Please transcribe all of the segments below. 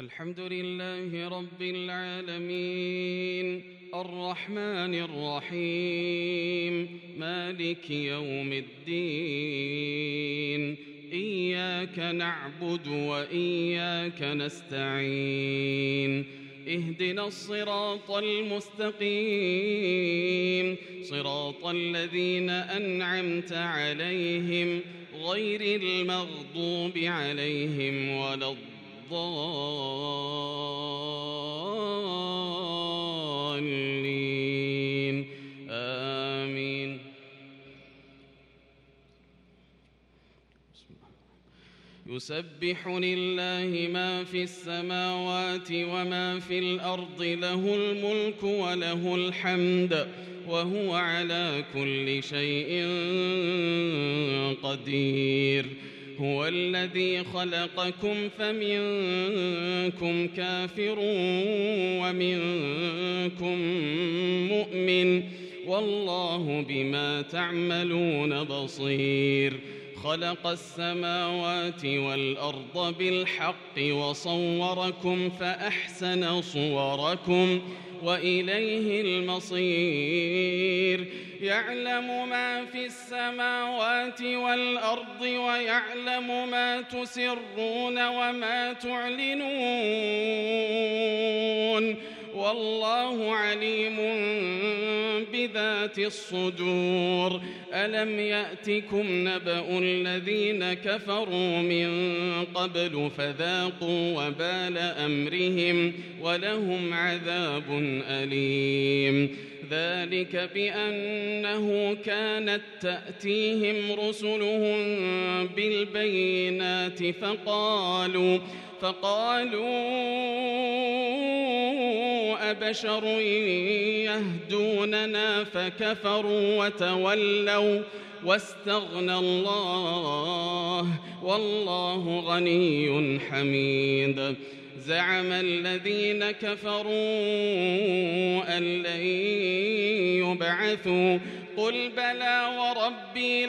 الحمد لله رب العالمين الرحمن الرحيم مالك يوم الدين إياك نعبد وإياك نستعين اهدنا الصراط المستقيم صراط الذين أنعمت عليهم غير المغضوب عليهم ولا الضالين آمين. يسبح لله ما في السماوات وما في الأرض له الملك وله الحمد وهو على كل شيء قدير. هو الذي خلقكم فمنكم كافر ومنكم مؤمن والله بما تعملون بصير. خلق السماوات والأرض بالحق وصوركم فأحسن صوركم وإليه المصير. يعلم ما في السماوات والأرض ويعلم ما تسرون وما تعلنون والله عليم بذات الصدور. ألم يأتكم نبأ الذين كفروا من قبل فذاقوا وبال أمرهم ولهم عذاب أليم. ذلك بأنه كانت تأتيهم رسلهم بالبينات فقالوا أبشر يهدوننا فكفروا وتولوا واستغنى الله والله غني حميد. زعم الذين كفروا أن لن يبعثوا قل بلى وربي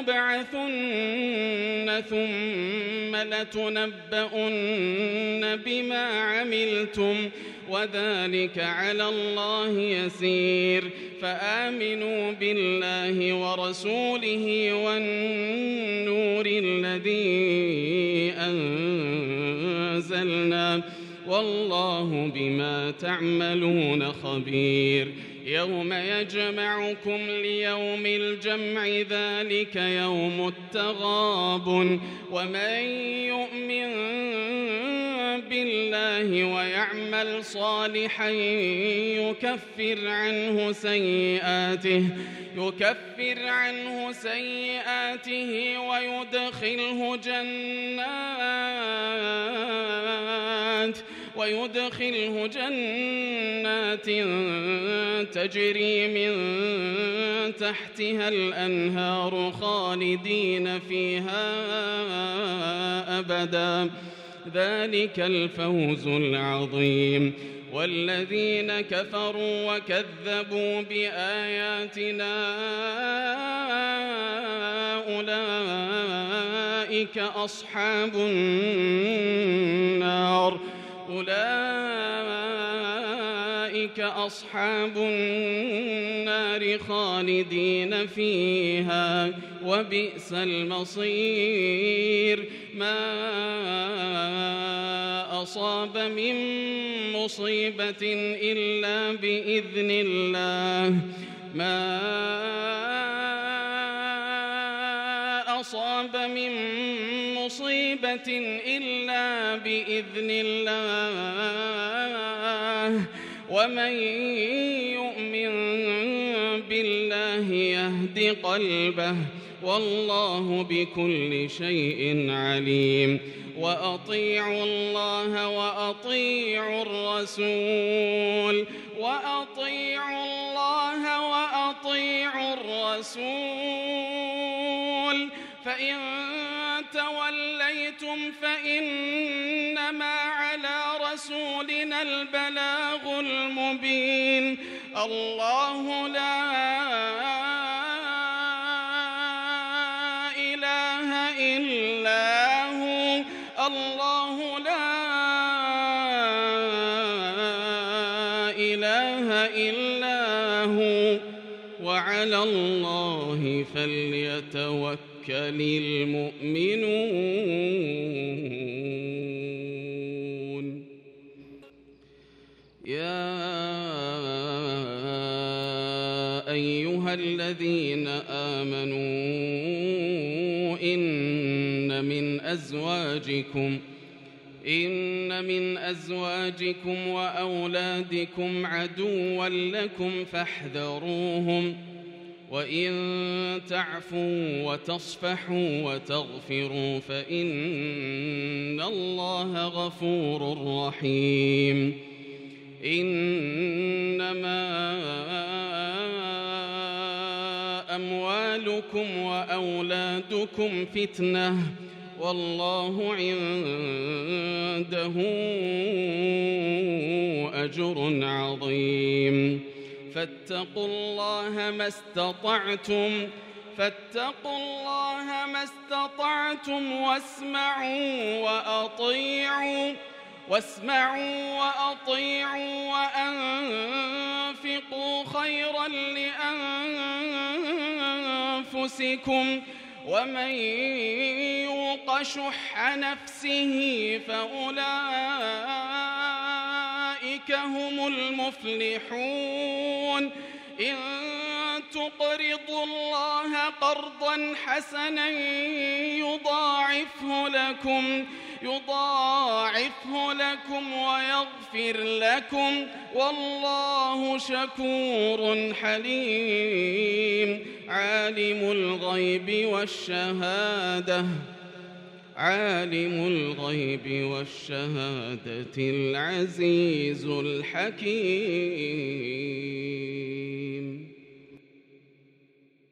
لتبعثن ثم لتنبؤن بما عملتم وذلك على الله يسير. فآمنوا بالله ورسوله والنور الذي أنزلنا والله بما تعملون خبير. يوم يجمعكم ليوم الجمع ذلك يوم التغابن. ومن يؤمن بالله ويعمل صالحا يكفر عنه سيئاته ويدخله جنات تجري من تحتها الأنهار خالدين فيها أبدا ذلك الفوز العظيم. والذين كفروا وكذبوا بآياتنا أولئك أصحاب النار خالدين فيها وبئس المصير. ما أصاب من مصيبة إلا بإذن الله ومن يؤمن بالله يهد قلبه والله بكل شيء عليم. وأطيعوا الله وأطيعوا الرسول فإن توليتم فإنما على رسولنا البلاغ المبين. الله لا إله إلا هو الله لا إله إلا هو وعلى الله فليتوكل المؤمنون يا أيها الذين آمنوا إن من أزواجكم وأولادكم عدوا لكم فاحذروهم وإن تعفوا وتصفحوا وتغفروا فإن الله غفور رحيم إنما أموالكم وأولادكم فتنة والله عنده أجر عظيم فاتقوا الله ما استطعتم واسمعوا وأطيعوا وأنفقوا خيرا لأنفسكم ومن يوق شح نفسه فأولئك هم المفلحون إن تقرضوا الله قرضا حسنا يضاعفه لكم ويغفر لكم والله شكور حليم عالم الغيب والشهادة العزيز الحكيم